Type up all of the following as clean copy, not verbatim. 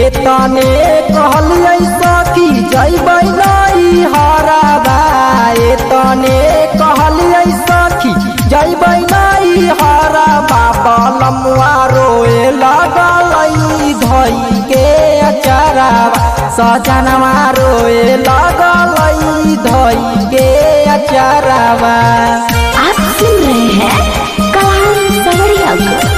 तने कहलिए सखी जइबै नहीं हराबा। तने कहलिए सखी जइबै नहीं हराबा। बलमुआ रोए लगलै धई के अचाराबा। सजनवा रोए लगलै धई के अचाराबा। आप सुन रहे हैं कलाम सवरिया को।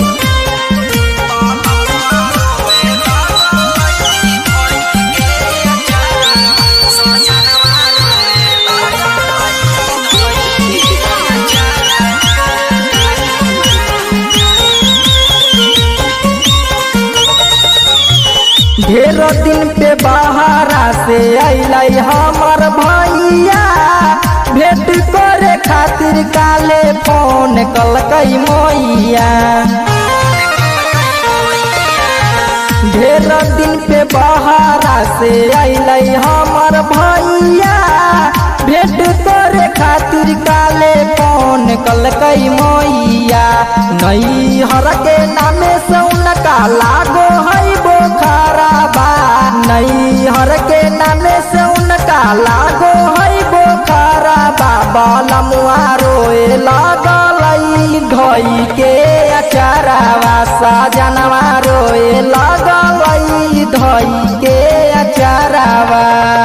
ढेर दिन पे बाहरा से अलै हमर भैया। भेंट करे खातिर काले फोन कलकै मैया। ढेर दिन पे बाहरा से अलै हमर भैया। भेंट करे खातिर काले फोन कलकै मैया। नैहर के नामे से उनका लागो है बोखराबा। नैहर के नामे से उनका लागो है बोखराबा। बलमुआ रोए लगलै धई के अचाराबा। सजनवा रोए लगलै धई के अचाराबा।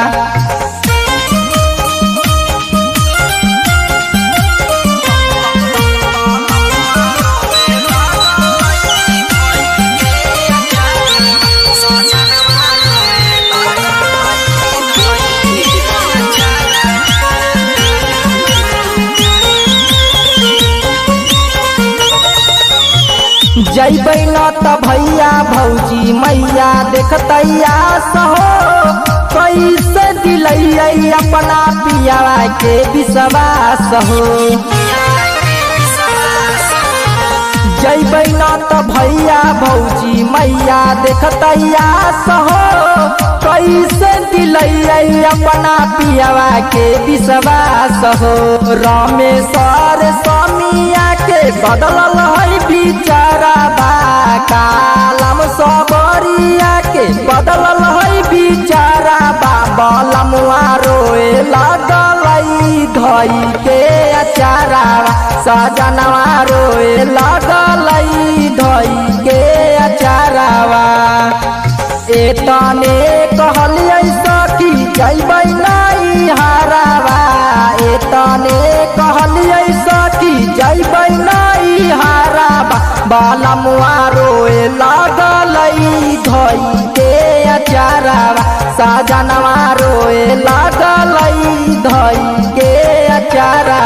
जइबै न त भैया भौजी मैया देखतैया सहो। कैसे दिलैया अपना पियावा के विश्वास हो। जइबै न त भैया भौजी मैया देखतैया सहो। कैसे दिलैया अपना पियावा के विश्वास हो। रामेश्वर स्वामिया के बदलल है बिचाराबा। कालम सबरिया के बदलल है बिचाराबा। बलमुआ रोए लगलै धई के अचाराबा। सजनवा रोए लगलै धई के अचाराबा। तने कहलिए सखी जइबै नहीं हराबा। तने कहलिए सखी जइबै नहीं हराबा। बलमुआ रोए लगलै धई के अचाराबा। सजनवा रोए लगलै धई के अचाराबा।